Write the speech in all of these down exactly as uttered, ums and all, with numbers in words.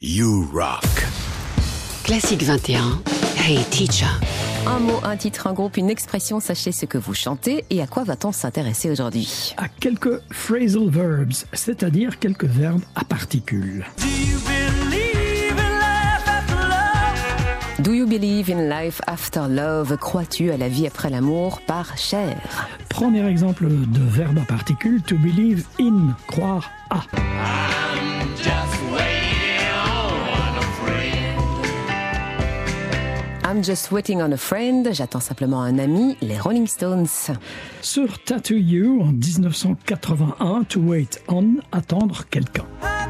You rock. Classique vingt et un, Hey Teacher. Un mot, un titre, un groupe, une expression, sachez ce que vous chantez et à quoi va-t-on s'intéresser aujourd'hui? À quelques phrasal verbs, c'est-à-dire quelques verbes à particules. Do you believe in life after love? Crois-tu à la vie après l'amour par Cher? Premier exemple de verbe à particules, to believe in, croire à. I'm just waiting on a friend. I'm just waiting on a friend. J'attends simplement un ami, les Rolling Stones. Sur Tattoo You, en dix-neuf cent quatre-vingt-un, to wait on, attendre quelqu'un.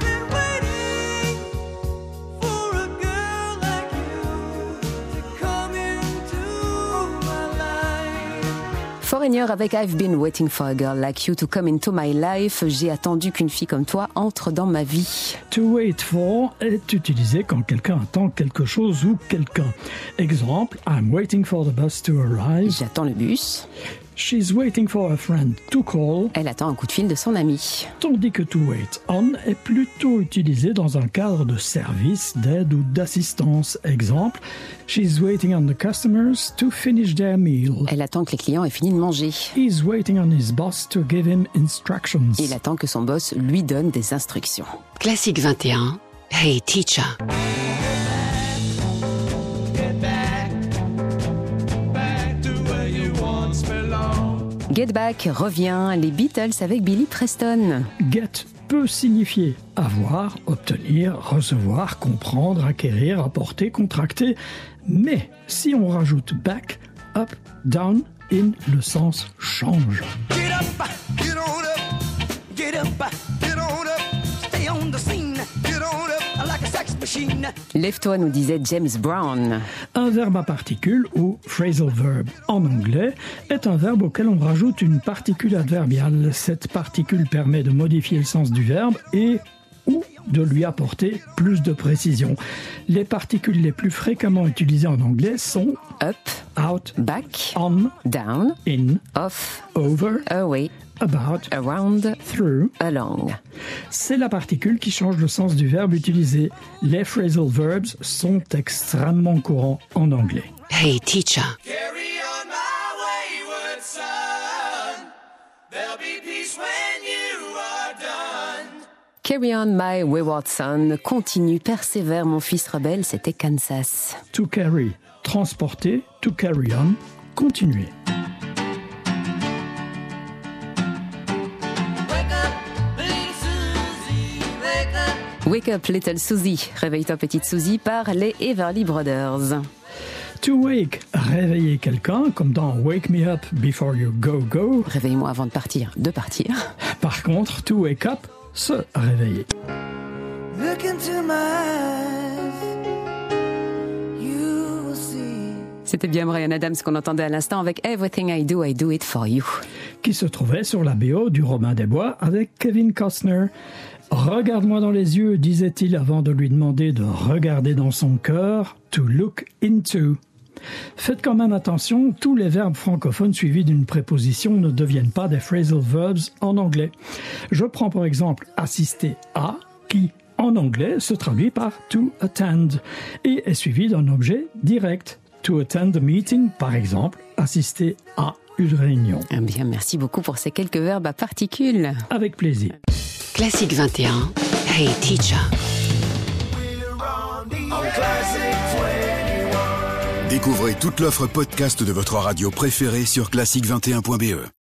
Foreigner avec I've been waiting for a girl like you to come into my life. J'ai attendu qu'une fille comme toi entre dans ma vie. To wait for est utilisé quand quelqu'un attend quelque chose ou quelqu'un. Exemple, I'm waiting for the bus to arrive. J'attends le bus. She's waiting for a friend to call. Elle attend un coup de fil de son ami. Tandis que to wait on est plutôt utilisé dans un cadre de service, d'aide ou d'assistance. Exemple, she's waiting on the customers to finish their meal. Elle attend que les clients aient fini de manger. He's waiting on his boss to give him instructions. Il attend que son boss lui donne des instructions. Classique vingt et un, Hey Teacher. Get Back revient, les Beatles avec Billy Preston. Get peut signifier avoir, obtenir, recevoir, comprendre, acquérir, apporter, contracter. Mais si on rajoute back, up, down, in, le sens change. Get up, get on up, get up, get on up, stay on the scene, get on up like a sex machine. Lève-toi, nous disait James Brown. Un verbe à particules, ou phrasal verb en anglais, est un verbe auquel on rajoute une particule adverbiale. Cette particule permet de modifier le sens du verbe et ou de lui apporter plus de précision. Les particules les plus fréquemment utilisées en anglais sont up, out, back, on, down, in, off, over, away, about, around, through, along. C'est la particule qui change le sens du verbe utilisé. Les phrasal verbs sont extrêmement courants en anglais. Hey Teacher. Carry on my wayward son. There'll be peace when you are done. Carry on my wayward son. Continue, persévère mon fils rebelle, c'était Kansas. To carry, transporter, to carry on, continuer. Wake up, little Susie. Réveille-toi, petite Susie, par les Everly Brothers. To wake, réveiller quelqu'un, comme dans Wake Me Up Before You Go Go. Réveille-moi avant de partir, de partir. Par contre, to wake up, se réveiller. Look into my eyes, you will see. C'était bien Bryan Adams qu'on entendait à l'instant avec Everything I Do, I Do It For You. Qui se trouvait sur la B O du Robin des Bois avec Kevin Costner. Regarde-moi dans les yeux, disait-il avant de lui demander de regarder dans son cœur, to look into. Faites quand même attention, tous les verbes francophones suivis d'une préposition ne deviennent pas des phrasal verbs en anglais. Je prends par exemple assister à, qui en anglais se traduit par to attend et est suivi d'un objet direct. To attend a meeting, par exemple, assister à une réunion. Eh bien, merci beaucoup pour ces quelques verbes à particules. Avec plaisir. Classique vingt et un, Hey Teacher. Découvrez toute l'offre podcast de votre radio préférée sur classique vingt et un point b e.